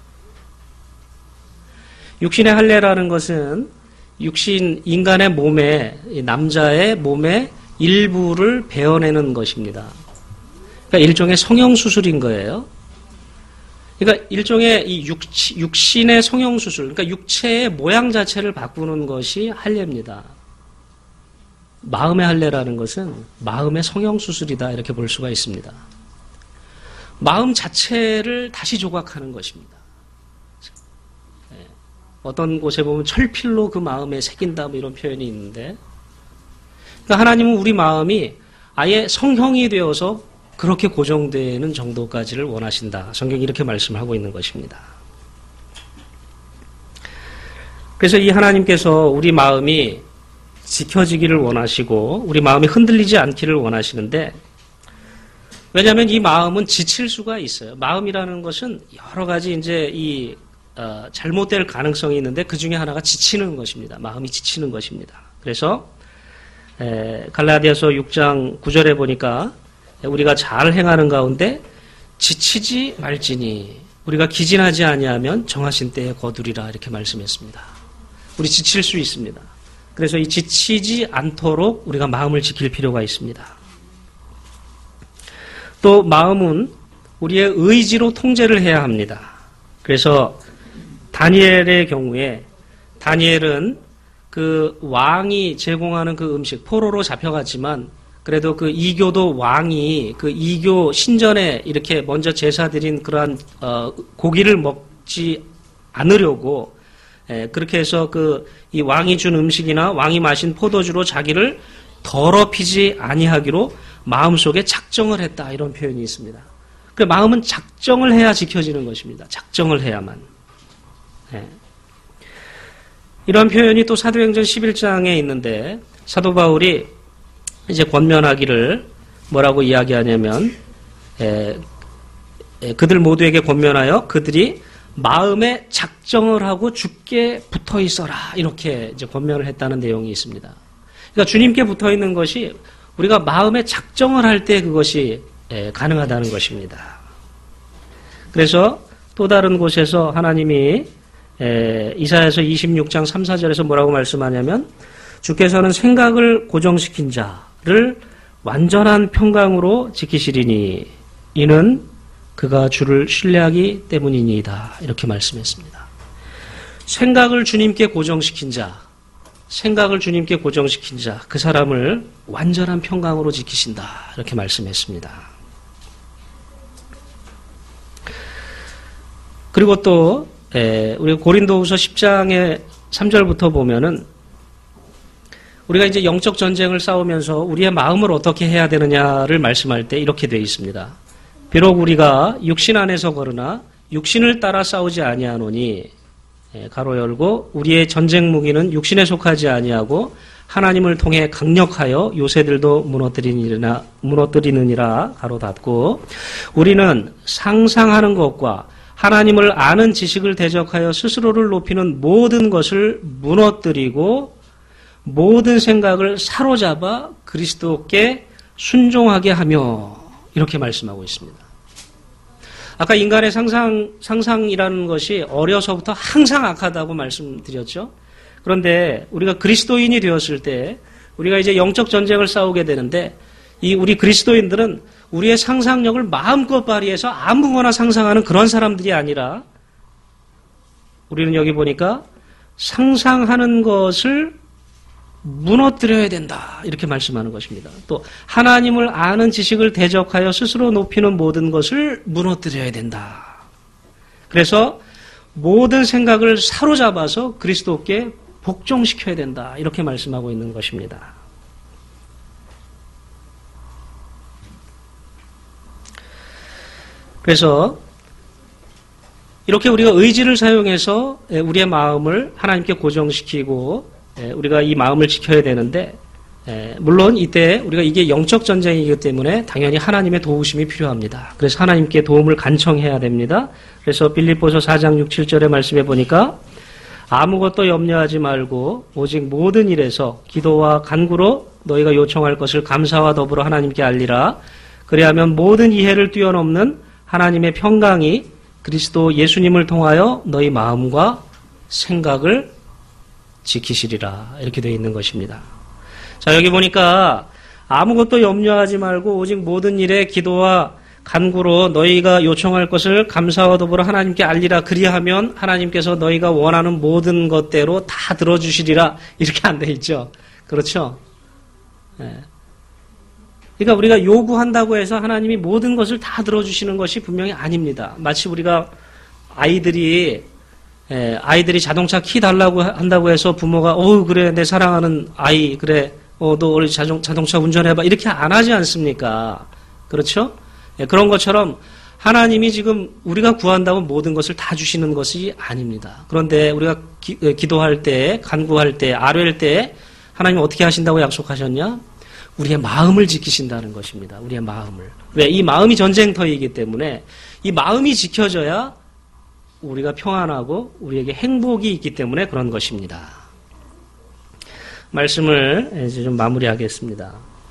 육신의 할례라는 것은 육신 인간의 몸에 남자의 몸의 일부를 베어내는 것입니다. 그러니까 일종의 성형수술인 거예요. 그러니까 일종의 이 육, 육신의 성형수술, 그러니까 육체의 모양 자체를 바꾸는 것이 할례입니다. 마음의 할례라는 것은 마음의 성형수술이다 이렇게 볼 수가 있습니다. 마음 자체를 다시 조각하는 것입니다. 어떤 곳에 보면 철필로 그 마음에 새긴다 뭐 이런 표현이 있는데 그러니까 하나님은 우리 마음이 아예 성형이 되어서 그렇게 고정되는 정도까지를 원하신다. 성경이 이렇게 말씀을 하고 있는 것입니다. 그래서 이 하나님께서 우리 마음이 지켜지기를 원하시고 우리 마음이 흔들리지 않기를 원하시는데 왜냐하면 이 마음은 지칠 수가 있어요. 마음이라는 것은 여러 가지 이제 이 어, 잘못될 가능성이 있는데 그 중에 하나가 지치는 것입니다. 마음이 지치는 것입니다. 그래서 에, 갈라디아서 육 장 구 절에 보니까 우리가 잘 행하는 가운데 지치지 말지니 우리가 기진하지 아니하면 정하신 때에 거두리라 이렇게 말씀했습니다. 우리 지칠 수 있습니다. 그래서 이 지치지 않도록 우리가 마음을 지킬 필요가 있습니다. 또 마음은 우리의 의지로 통제를 해야 합니다. 그래서 다니엘의 경우에 다니엘은 그 왕이 제공하는 그 음식 포로로 잡혀갔지만 그래도 그 이교도 왕이 그 이교 신전에 이렇게 먼저 제사 드린 그러한 어, 고기를 먹지 않으려고 예, 그렇게 해서 그 이 왕이 준 음식이나 왕이 마신 포도주로 자기를 더럽히지 아니하기로 마음속에 작정을 했다 이런 표현이 있습니다. 그 마음은 작정을 해야 지켜지는 것입니다. 작정을 해야만. 예. 이런 표현이 또 사도행전 십일 장에 있는데 사도 바울이 이제 권면하기를 뭐라고 이야기하냐면 에, 에, 그들 모두에게 권면하여 그들이 마음에 작정을 하고 주께 붙어 있어라 이렇게 이제 권면을 했다는 내용이 있습니다. 그러니까 주님께 붙어 있는 것이 우리가 마음에 작정을 할 때 그것이 에, 가능하다는 것입니다. 그래서 또 다른 곳에서 하나님이 에, 이사야서 이십육 장 삼, 사 절에서 뭐라고 말씀하냐면 주께서는 생각을 고정시킨 자를 완전한 평강으로 지키시리니 이는 그가 주를 신뢰하기 때문이니이다 이렇게 말씀했습니다. 생각을 주님께 고정시킨 자, 생각을 주님께 고정시킨 자, 그 사람을 완전한 평강으로 지키신다 이렇게 말씀했습니다. 그리고 또 에, 우리 고린도후서 십 장의 삼 절부터 보면은 우리가 이제 영적 전쟁을 싸우면서 우리의 마음을 어떻게 해야 되느냐를 말씀할 때 이렇게 되어 있습니다. 비록 우리가 육신 안에서 거르나 육신을 따라 싸우지 아니하노니 가로 열고 우리의 전쟁 무기는 육신에 속하지 아니하고 하나님을 통해 강력하여 요새들도 무너뜨리느니라, 무너뜨리느니라 가로 닫고 우리는 상상하는 것과 하나님을 아는 지식을 대적하여 스스로를 높이는 모든 것을 무너뜨리고 모든 생각을 사로잡아 그리스도께 순종하게 하며 이렇게 말씀하고 있습니다. 아까 인간의 상상, 상상이라는 것이 어려서부터 항상 악하다고 말씀드렸죠. 그런데 우리가 그리스도인이 되었을 때 우리가 이제 영적 전쟁을 싸우게 되는데 이 우리 그리스도인들은 우리의 상상력을 마음껏 발휘해서 아무거나 상상하는 그런 사람들이 아니라 우리는 여기 보니까 상상하는 것을 무너뜨려야 된다 이렇게 말씀하는 것입니다. 또 하나님을 아는 지식을 대적하여 스스로 높이는 모든 것을 무너뜨려야 된다. 그래서 모든 생각을 사로잡아서 그리스도께 복종시켜야 된다 이렇게 말씀하고 있는 것입니다. 그래서 이렇게 우리가 의지를 사용해서 우리의 마음을 하나님께 고정시키고 우리가 이 마음을 지켜야 되는데 물론 이때 우리가 이게 영적 전쟁이기 때문에 당연히 하나님의 도우심이 필요합니다. 그래서 하나님께 도움을 간청해야 됩니다. 그래서 빌립보서 사 장 육, 칠 절의 말씀에 보니까 아무것도 염려하지 말고 오직 모든 일에서 기도와 간구로 너희가 요청할 것을 감사와 더불어 하나님께 알리라. 그리하면 모든 이해를 뛰어넘는 하나님의 평강이 그리스도 예수님을 통하여 너희 마음과 생각을 지키시리라 이렇게 되어 있는 것입니다. 자 여기 보니까 아무것도 염려하지 말고 오직 모든 일에 기도와 간구로 너희가 요청할 것을 감사와 더불어 하나님께 알리라. 그리하면 하나님께서 너희가 원하는 모든 것대로 다 들어주시리라 이렇게 안 돼 있죠. 그렇죠? 네. 그러니까 우리가 요구한다고 해서 하나님이 모든 것을 다 들어주시는 것이 분명히 아닙니다. 마치 우리가 아이들이 예, 아이들이 자동차 키 달라고 한다고 해서 부모가 어우 그래 내 사랑하는 아이 그래 어, 너 우리 자동, 자동차 운전해봐 이렇게 안 하지 않습니까? 그렇죠? 예, 그런 것처럼 하나님이 지금 우리가 구한다고 모든 것을 다 주시는 것이 아닙니다. 그런데 우리가 기, 기도할 때 간구할 때 아뢰할 때 하나님 어떻게 하신다고 약속하셨냐? 우리의 마음을 지키신다는 것입니다. 우리의 마음을. 왜? 이 마음이 전쟁터이기 때문에 이 마음이 지켜져야 우리가 평안하고 우리에게 행복이 있기 때문에 그런 것입니다. 말씀을 이제 좀 마무리하겠습니다.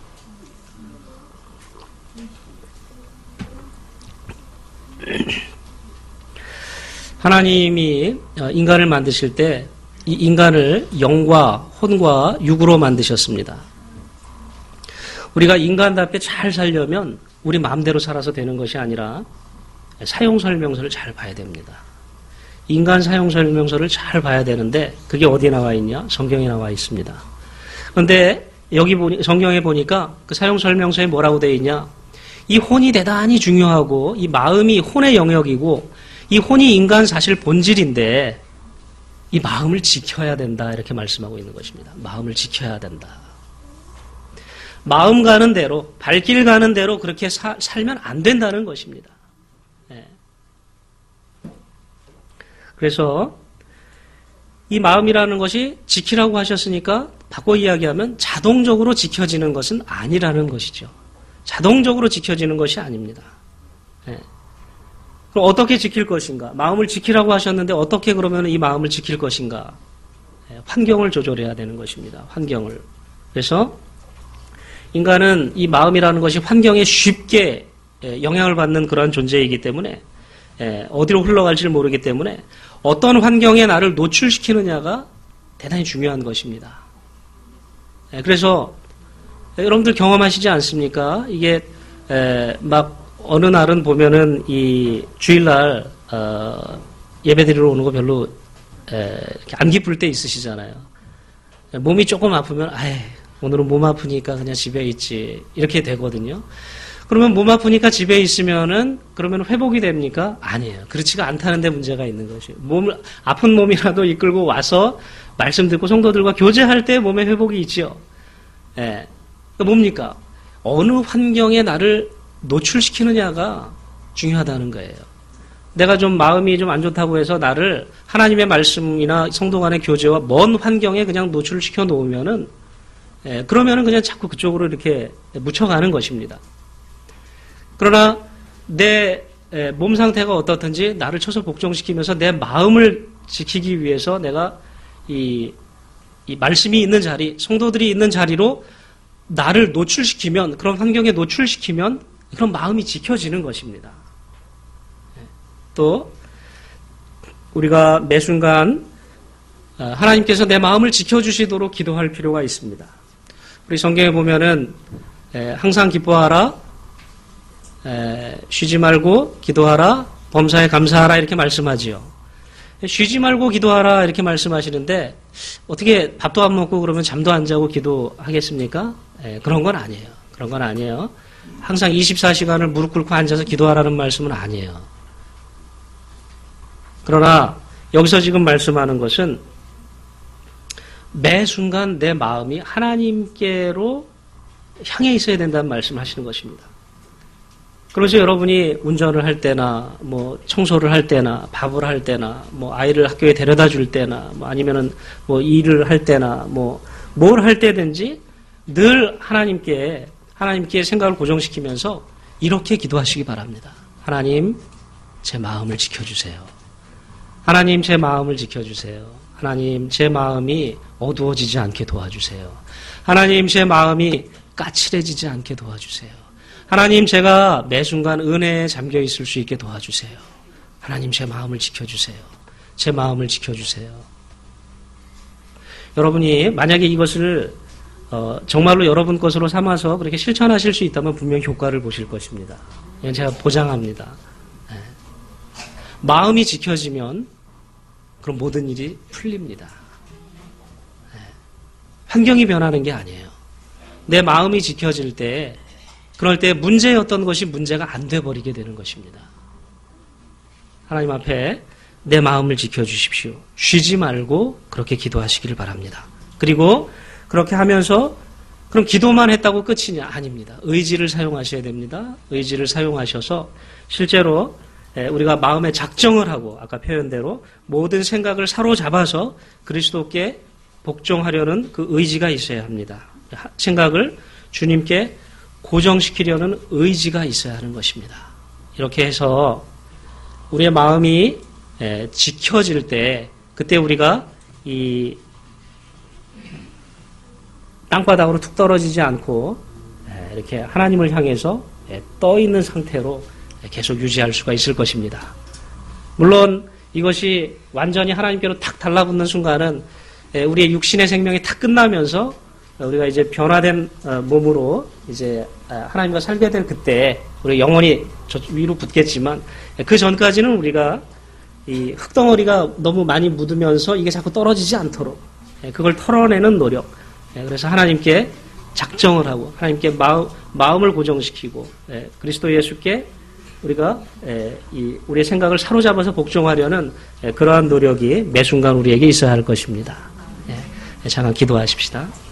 하나님이 인간을 만드실 때 이 인간을 영과 혼과 육으로 만드셨습니다. 우리가 인간답게 잘 살려면 우리 마음대로 살아서 되는 것이 아니라 사용설명서를 잘 봐야 됩니다. 인간 사용설명서를 잘 봐야 되는데 그게 어디에 나와 있냐? 성경에 나와 있습니다. 그런데 여기 보니 성경에 보니까 그 사용설명서에 뭐라고 되어 있냐? 이 혼이 대단히 중요하고 이 마음이 혼의 영역이고 이 혼이 인간 사실 본질인데 이 마음을 지켜야 된다 이렇게 말씀하고 있는 것입니다. 마음을 지켜야 된다. 마음 가는 대로 발길 가는 대로 그렇게 사, 살면 안 된다는 것입니다. 네. 그래서 이 마음이라는 것이 지키라고 하셨으니까 바꿔 이야기하면 자동적으로 지켜지는 것은 아니라는 것이죠. 자동적으로 지켜지는 것이 아닙니다. 네. 그럼 어떻게 지킬 것인가? 마음을 지키라고 하셨는데 어떻게 그러면 이 마음을 지킬 것인가? 네. 환경을 조절해야 되는 것입니다. 환경을. 그래서 인간은 이 마음이라는 것이 환경에 쉽게 영향을 받는 그런 존재이기 때문에 어디로 흘러갈지를 모르기 때문에 어떤 환경에 나를 노출시키느냐가 대단히 중요한 것입니다. 그래서 여러분들 경험하시지 않습니까? 이게 막 어느 날은 보면은 이 주일날 예배드리러 오는 거 별로 안 기쁠 때 있으시잖아요. 몸이 조금 아프면 아이 오늘은 몸 아프니까 그냥 집에 있지 이렇게 되거든요. 그러면 몸 아프니까 집에 있으면은 그러면 회복이 됩니까? 아니에요. 그렇지가 않다는 데 문제가 있는 것이에요. 몸을 아픈 몸이라도 이끌고 와서 말씀 듣고 성도들과 교제할 때 몸에 회복이 있지요. 예. 그러니까 뭡니까? 어느 환경에 나를 노출시키느냐가 중요하다는 거예요. 내가 좀 마음이 좀 안 좋다고 해서 나를 하나님의 말씀이나 성도 간의 교제와 먼 환경에 그냥 노출시켜 놓으면은 예, 그러면은 그냥 자꾸 그쪽으로 이렇게 묻혀가는 것입니다. 그러나 내 몸 상태가 어떻든지 나를 쳐서 복종시키면서 내 마음을 지키기 위해서 내가 이, 이 말씀이 있는 자리, 성도들이 있는 자리로 나를 노출시키면, 그런 환경에 노출시키면 그런 마음이 지켜지는 것입니다. 또 우리가 매 순간 하나님께서 내 마음을 지켜주시도록 기도할 필요가 있습니다. 우리 성경에 보면은 항상 기뻐하라, 쉬지 말고 기도하라, 범사에 감사하라 이렇게 말씀하지요. 쉬지 말고 기도하라 이렇게 말씀하시는데 어떻게 밥도 안 먹고 그러면 잠도 안 자고 기도하겠습니까? 그런 건 아니에요. 그런 건 아니에요. 항상 이십사 시간을 무릎 꿇고 앉아서 기도하라는 말씀은 아니에요. 그러나 여기서 지금 말씀하는 것은 매 순간 내 마음이 하나님께로 향해 있어야 된다는 말씀을 하시는 것입니다. 그래서 여러분이 운전을 할 때나 뭐 청소를 할 때나 밥을 할 때나 뭐 아이를 학교에 데려다 줄 때나 뭐 아니면은 뭐 일을 할 때나 뭐 뭘 할 때든지 늘 하나님께 하나님께 생각을 고정시키면서 이렇게 기도하시기 바랍니다. 하나님, 제 마음을 지켜주세요. 하나님, 제 마음을 지켜주세요. 하나님, 제 마음이 어두워지지 않게 도와주세요. 하나님, 제 마음이 까칠해지지 않게 도와주세요. 하나님, 제가 매 순간 은혜에 잠겨 있을 수 있게 도와주세요. 하나님, 제 마음을 지켜주세요. 제 마음을 지켜주세요. 여러분이 만약에 이것을 어, 정말로 여러분 것으로 삼아서 그렇게 실천하실 수 있다면 분명 효과를 보실 것입니다. 이건 제가 보장합니다. 네. 마음이 지켜지면 그럼 모든 일이 풀립니다. 네. 환경이 변하는 게 아니에요. 내 마음이 지켜질 때 그럴 때 문제였던 것이 문제가 안 돼버리게 되는 것입니다. 하나님 앞에 내 마음을 지켜주십시오. 쉬지 말고 그렇게 기도하시기를 바랍니다. 그리고 그렇게 하면서 그럼 기도만 했다고 끝이냐? 아닙니다. 의지를 사용하셔야 됩니다. 의지를 사용하셔서 실제로 우리가 마음에 작정을 하고 아까 표현대로 모든 생각을 사로잡아서 그리스도께 복종하려는 그 의지가 있어야 합니다. 생각을 주님께 고정시키려는 의지가 있어야 하는 것입니다. 이렇게 해서 우리의 마음이 지켜질 때 그때 우리가 이 땅바닥으로 툭 떨어지지 않고 이렇게 하나님을 향해서 떠 있는 상태로 계속 유지할 수가 있을 것입니다. 물론 이것이 완전히 하나님께로 탁 달라붙는 순간은 우리의 육신의 생명이 탁 끝나면서 우리가 이제 변화된 몸으로 이제 하나님과 살게 될 그때 우리 영원히 저 위로 붙겠지만 그 전까지는 우리가 이 흙덩어리가 너무 많이 묻으면서 이게 자꾸 떨어지지 않도록 그걸 털어내는 노력. 그래서 하나님께 작정을 하고 하나님께 마음, 마음을 고정시키고 그리스도 예수께 우리가 이 우리의 생각을 사로잡아서 복종하려는 그러한 노력이 매 순간 우리에게 있어야 할 것입니다. 잠깐 기도하십시다.